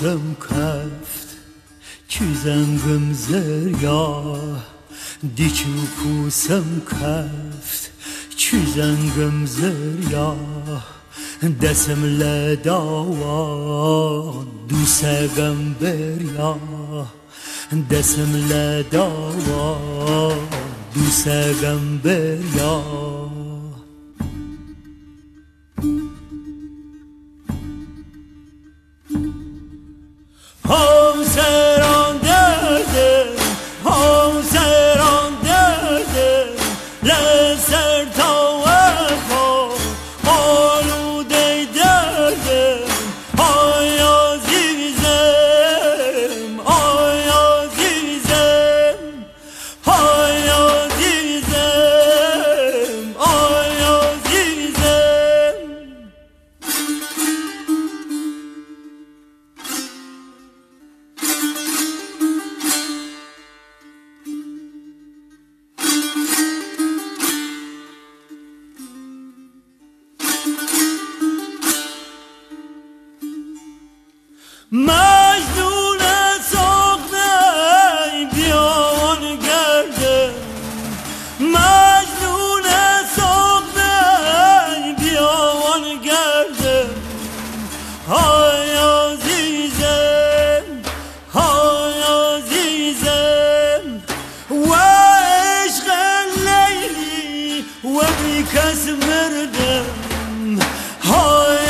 پوسم کفت چی زنگم زریا دیچو پوسم کفت چی زنگم زریا دسم لداوا دوسگم بریا دسم لداوا دوسگم بریا همسران درده همسران درده لسر تا وفا آلوده درده آی عزیزم آی عزیزم آی عزیزم آی عزیزم مجنون ساخته بیان گردم مجنون ساخته بیان گردم های عزیزم های عزیزم و عشق لیلی و بی کس مردم های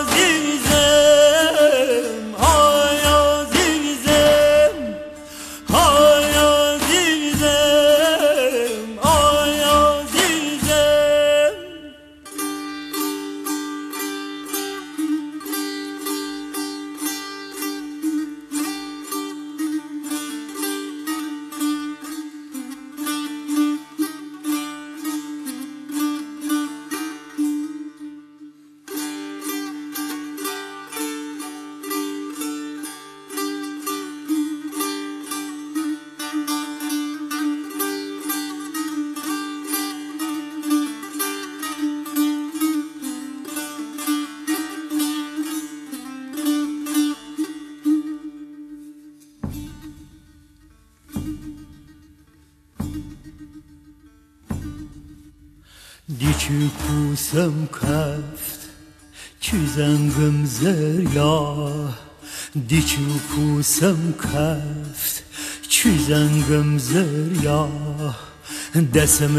دیچو پوسم کفت چی زنگم زریا دیچو پوسم کفت چی زنگم زریا دسم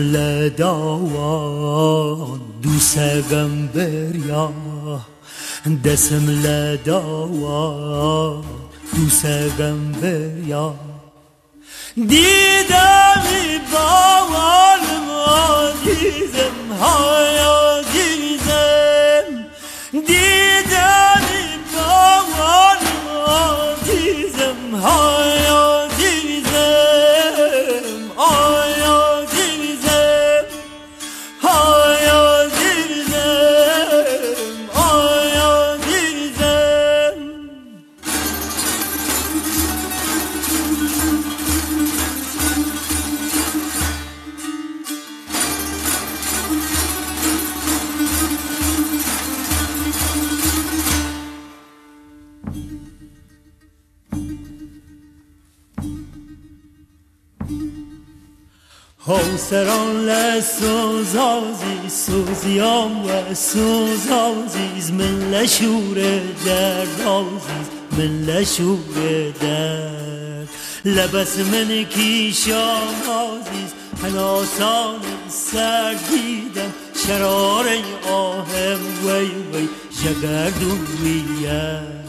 لداوا دوسگم بریا دسم لداوا دوسگم بریا دیدمی باورم عزیزم های عزیزم دیدمی باورم عزیزم های عزیزم های عزیزم های عزیزم های عزیزم همسران لسوزازی سوزیام و سوزازیز من لشور درد آزیز من لشور درد لبس من کیشان آزیز هناسان سردیدم شرار آهم وی وی جگردون وید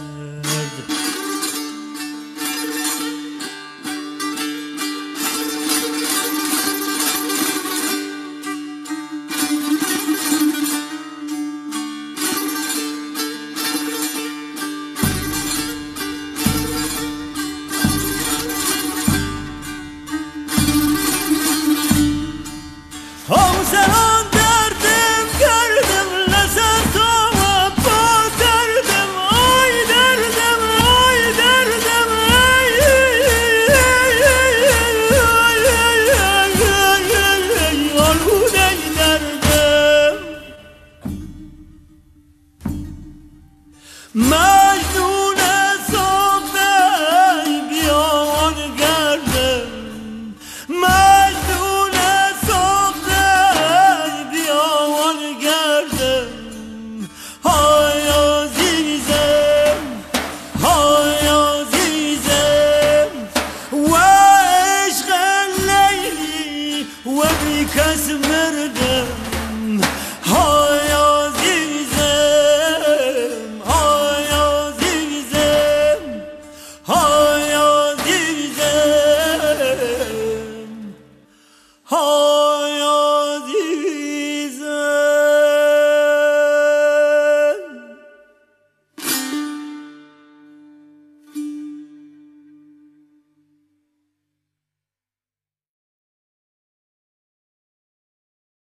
همسران دردم کردم لذت و پا کردم آی کس